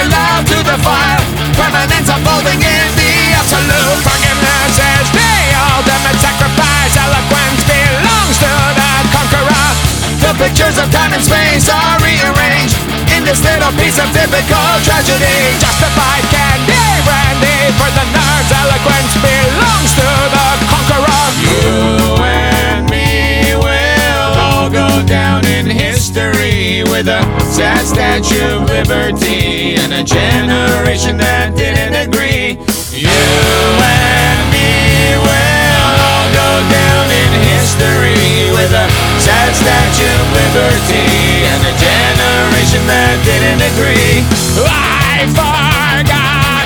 your love to the fire. Permanence unfolding in the absolute. Forgiveness is the ultimate sacrifice. Eloquence belongs to the conqueror. The pictures of time and space are rearranged in this little piece of typical tragedy. Justified candy brandy for the nerds. Eloquence belongs to the conqueror. You and me will all go down in history with a sad Statue of Liberty and a generation that didn't agree. You and me will all go down in history with a sad Statue of Liberty and a generation that didn't agree. I forgot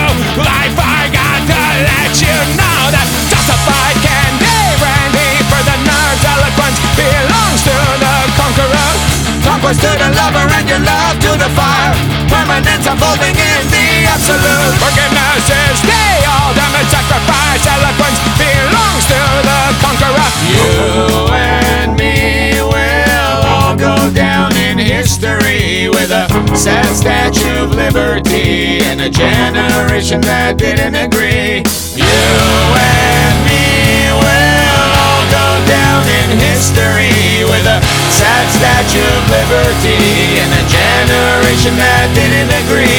to let you know that justified candy brandy for the nerds. Eloquence belongs to the conqueror. Conquest to the lover and your love to the fire. Permanence unfolding in the absolute. Forgiveness is the ultimate sacrifice. Eloquence belongs to the conqueror. You and me will all go down in history with a sad Statue of Liberty and a generation that didn't agree. You and me will all go down in history with a sad Statue of Liberty and a generation that didn't agree.